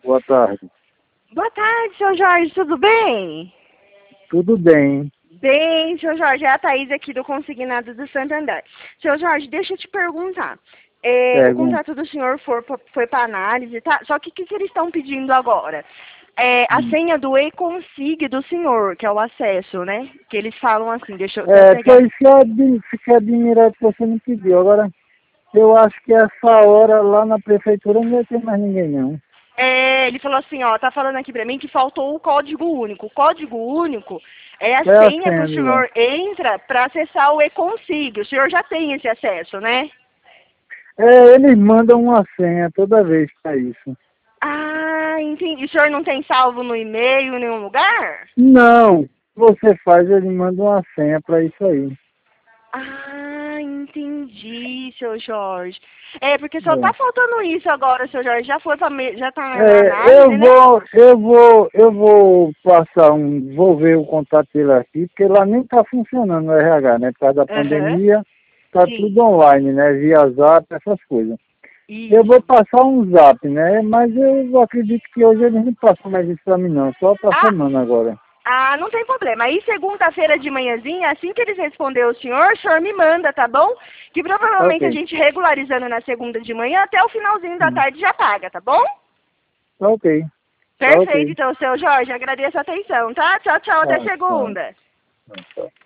Boa tarde. Boa tarde, seu Jorge, tudo bem? Tudo bem. Bem, seu Jorge, é a Thaís aqui do Consignado do Santander. Seu Jorge, deixa eu te perguntar. O Pergunta. contrato do senhor foi para análise, tá? Só que o que eles estão pedindo agora? A Hum. senha do e-consig do senhor, que é o acesso, né? Que eles falam assim, deixa eu até pegar. Pois se é admirado que você não pediu. Agora, eu acho que essa hora lá na prefeitura não vai ter mais ninguém, não. Ele falou assim, ó, tá falando aqui pra mim que faltou o código único. O código único é a Qual é a senha que senha o de lá? senhor entra para acessar o e-consig. O senhor já tem esse acesso, né? Eles mandam uma senha toda vez para isso. Ah, entendi. O senhor não tem salvo no e-mail em nenhum lugar? Não. Você faz, eles mandam uma senha para isso aí. Ah, entendi, seu Jorge. Porque só tá É. faltando isso agora, seu Jorge. Já foi já tá na análise, Eu né? vou, eu vou passar vou ver o contato dele aqui, porque lá nem está funcionando o RH, né? Por causa da Aham. pandemia, tá Sim. tudo online, né? Via Zap, essas coisas. Eu vou Isso. passar um Zap, né? Mas eu acredito que hoje eles não passam mais isso para mim, não. Só para Ah, semana agora. não tem problema. Aí segunda-feira de manhãzinha, assim que eles responder o senhor me manda, tá bom? Que Tá provavelmente a ok. gente regularizando na segunda de manhã, até o finalzinho da Hum. tarde já paga, tá bom? Tá ok. Tá Perfeito, ok. então, seu Jorge. Agradeço a atenção, tá? Tchau, tchau. Até Tá, tá. segunda. Tá.